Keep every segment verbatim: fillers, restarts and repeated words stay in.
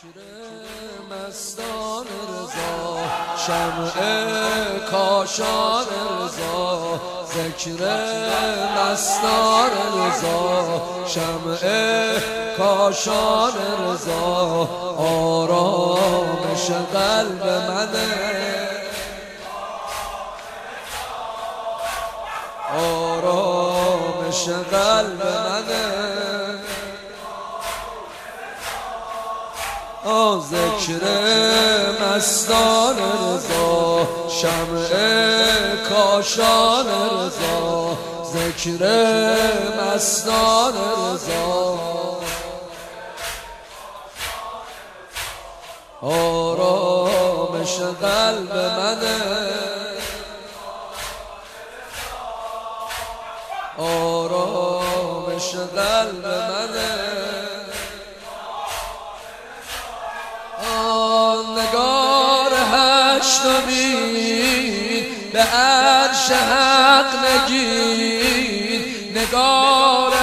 ذکر مستان رضا، شمع کاشان رضا. ذکر مستان رضا، شمع کاشان رضا. آرامش قلب منه، آرامش قلب منه. ذکر مستان رضا، شمع کاشان رضا. ذکر مستان رضا، آرامش قلب منه، آرامش قلب منه. نگار هشتمین به عرش حق نگین، نگار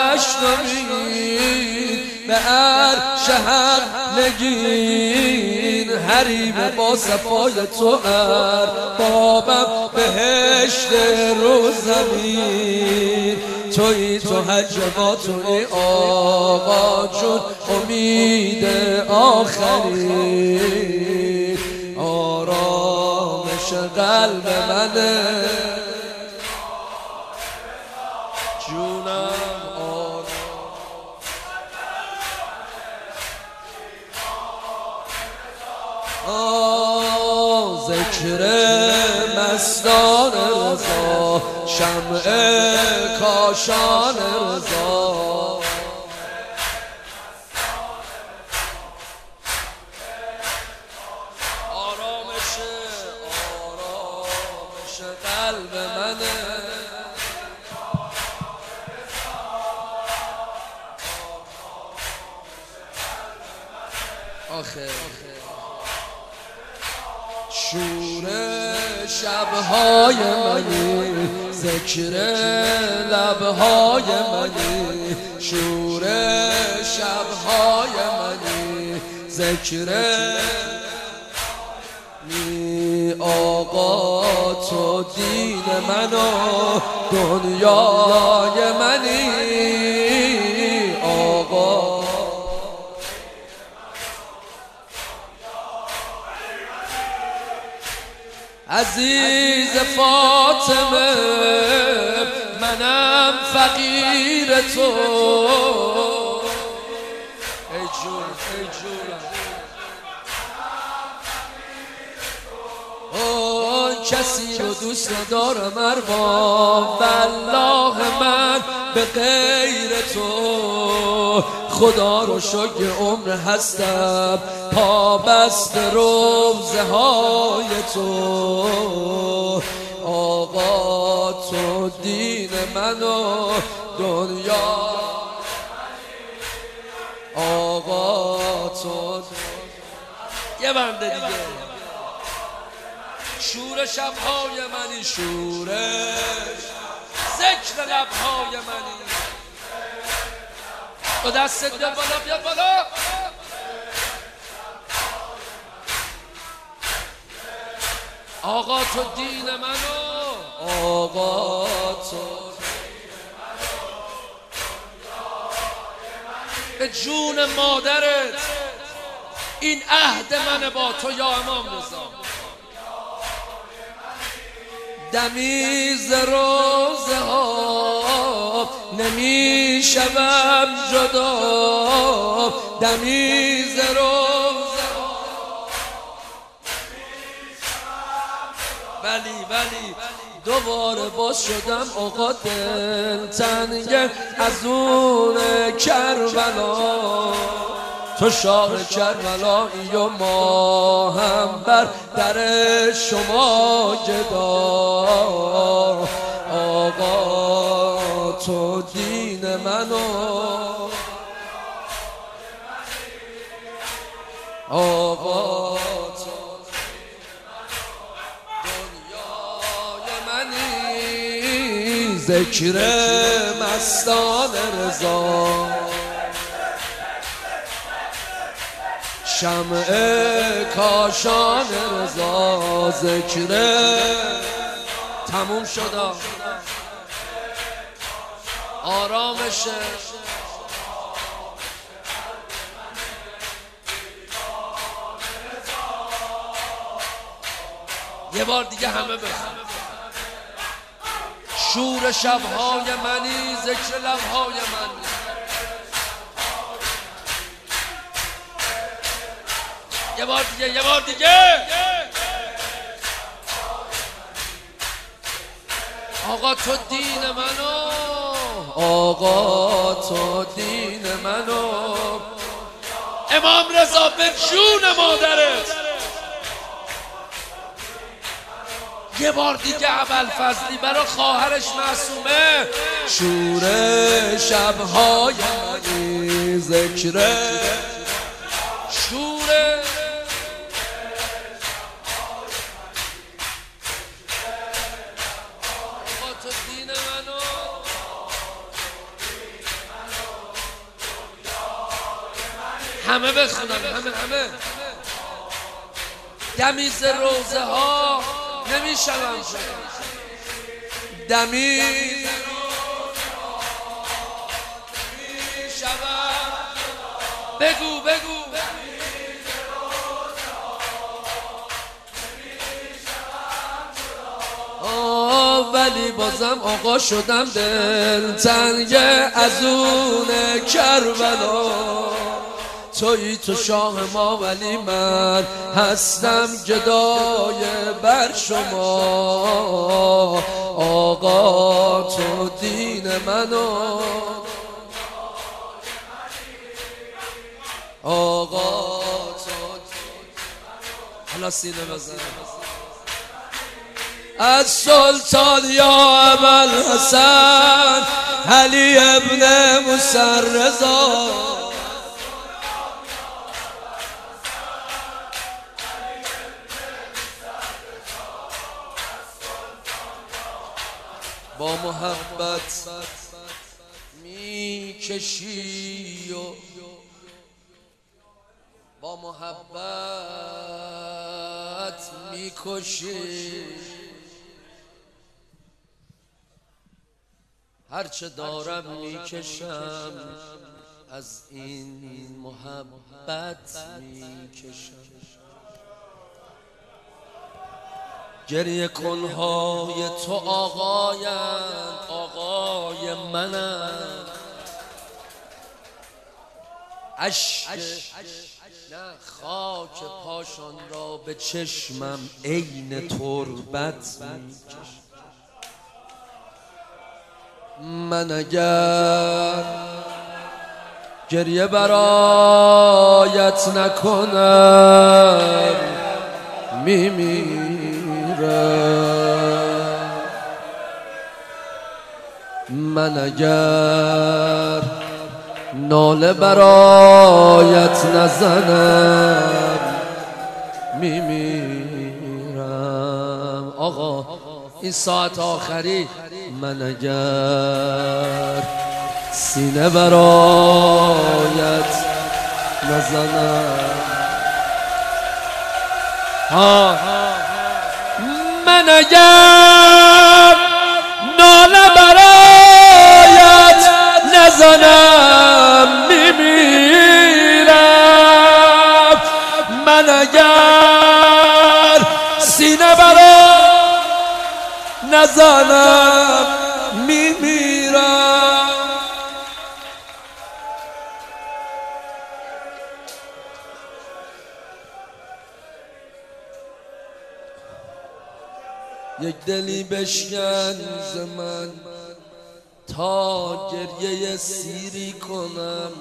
هشتمین به عرش حق نگین. حریم با صفای تو اربابم بهشت رو زمین. توی تو حجبا، توی آقا جون امید آخری. آرامش قلب منه جونم، آرام. ذکر مستان رضا، شمع کاشان رضا. آرامش آرامش قلب منه، آخه شور شبهای منی، ذکر لبهای منی. شور شبهای منی، ذکر می. آقا تو دین من و دنیای منی. آقا عزیز فاطمه، منم فقیر تو. ای جون ای جونم، اون کسی رو دوست ندارم ارباب، والله من به غیر تو. خدا رو شکر عمر هستم پابست روضه های تو. آقا تو دین من و دنیا، آقا تو. یه بنده دیگه. شور شبهای منی، شورش ذکر لبهای منی. با دست ده بالا، بیاد بالا. آقا تو دین منو، آقا تو به جون مادرت. این عهد من با تو یا امام رضا. دمی ز روضه ها نمی شوم جدا. دمی ز روضه ها ولی ولی دوباره باز شدم آقا دل تنگ از اون کربلا. تو شاه کربلایی و ما هم بر در شما گدا. آقا تو دین منو، آقا تو دنیای منی. ذکر مستان رضا، شمع کاشان رضا ذکره تموم شد آرامشه یه بار دیگه همه بخون شور شبهای منی ذکر لبهای منی یه بار دیگه یه بار دیگه آقا تو دین منو آقا تو دین منو امام رضا به جون مادرت یه بار دیگه ابوالفضلی برای خواهرش معصومه شور شبهای منی ذکره شور آقا تو دین منو همه بخونم همه همه دمیز روزه ها نمیشوم دمیز بگو بگو آه ولی بازم آقا شدم دل تنگ از اون کربلا تویی تو شاه ما ولی من هستم گدای بر شما آقا تو دین منو آقا تو حالا سینه بزن از سلطان یا ابوالحسن علی ابن موسی رضا با محبت می کشی و با محبت می کشی هرچه دارم می کشم از این محبت می کشم گریه کنهای تو آقایند آقای منند عشق نه خاک پاشان را به چشمم عین تربت میکشم من اگر گریه برایت نکنم میمیرم من اگر ناله برایت نزنم میمیرم آقا این ساعت آخری من اگر سینه برایت نزنم ها من اگر ناله برایت نزنم میمیرم من اگر سینه برایت نزنم میمیرم یک دلی بشکن ز من تا گریه سیری کنم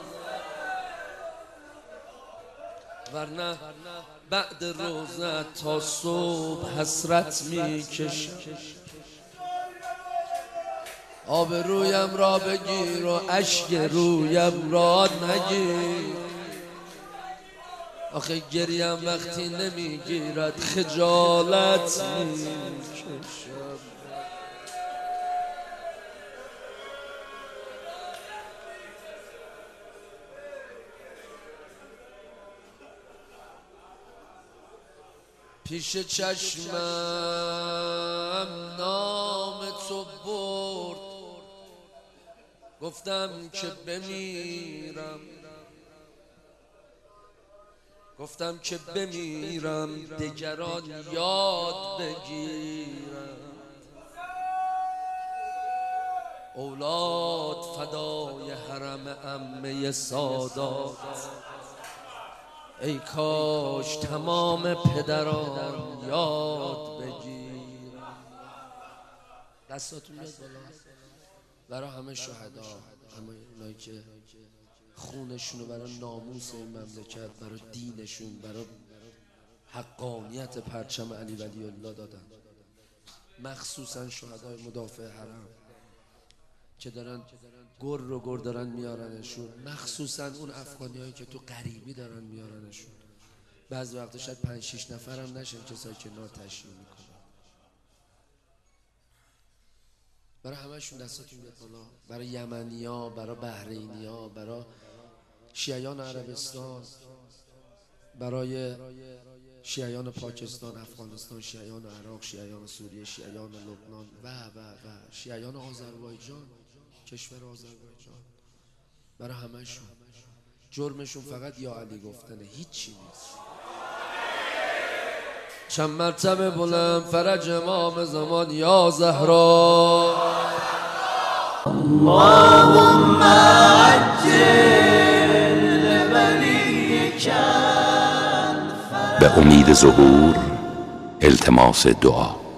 ورنه بعد روزت تا صبح حسرت میکشم آب رویم را بگیر و اشک رویم را نگیر آخه گریم وقتی نمیگیرد خجالت میکشم پیش چشمم نام تو برد، گفتم که بمیرم، گفتم که بمیرم دگران یاد بگیرم. اولاد فدای حرم عمه سادات، ای کاش تمام پدران یاد بگیرم. دستاتون بیاد بالا برای همه شهدا، همه اونایی که خونشونو برای ناموس این مملکت، برای دینشون، برای حقانیت پرچم علی ولی الله دادن، مخصوصا شهدای مدافع حرم که دارن گر رو گر دارن میارنشون، مخصوصا اون افغانی هایی که تو غریبی دارن میارنشون. بعضی وقتا شاید پنج شیش نفر هم نشن کسایی که نار تشریح میکنن. برای همهشون دستاتون بیاد بالا، برای یمنی ها، برای بحرینی ها، برای شیعیان عربستان، برای شیعیان پاکستان، افغانستان، شیعیان عراق، شیعیان سوریه، شیعیان لبنان و و و شیعیان آذربایجان، کشور آذربایجان. برای همهشون جرمشون فقط یا علی گفتنه، هیچی نیست. چند مرتبه بلند فرج امام زمان یا زهرا، اللهم عجل لولیک. به امید ظهور، التماس دعا.